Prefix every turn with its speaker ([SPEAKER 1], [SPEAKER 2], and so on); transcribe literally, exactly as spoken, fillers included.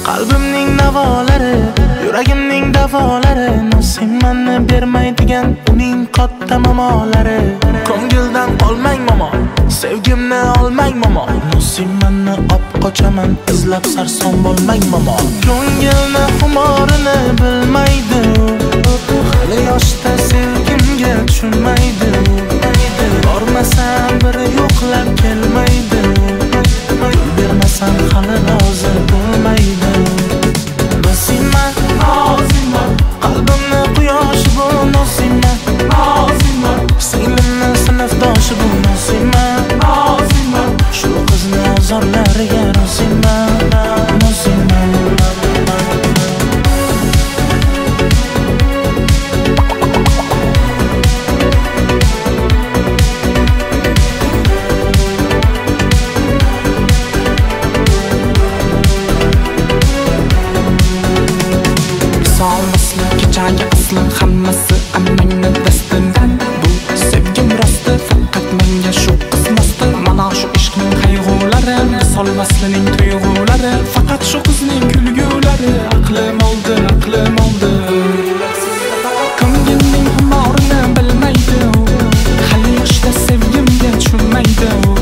[SPEAKER 1] Qalbimning navolari, yuragimning davolari, Nosimanni bermaydigan uning katta mamolari. Ko'ngildan olmang momo, sevgimni olmang momo, Nosimanni op qochaman, izlab sarson bo'lmang momo. Ko'ngilni xumorini bilmaydi, hali yoshda sevgimga tushunmaydi. Bormasam biri yo'qlab kelmaydi, bermasam hali rozi bo'lmaydi. Nosiman, Nosiman, qalbimni quyoshi bu Nosiman, Nosiman, singlimni sinfdoshi bu Nosiman, Nosiman, shu qizni ozorlariga Nosiman, Nosiman.
[SPEAKER 2] Kechaga aslan hammasi ammangni dastidan. Bu sevgim rosti, faqat menga shu qiz mosti. Mana shu ishqning qayg'ulari, misol vaslining tuyg'ulari, faqat shu qizning kulgulari. Aqlim oldi, aqlim oldi. Ko'ngilning xumorini bilmaydi, hali yoshda sevgimga tushunmaydi.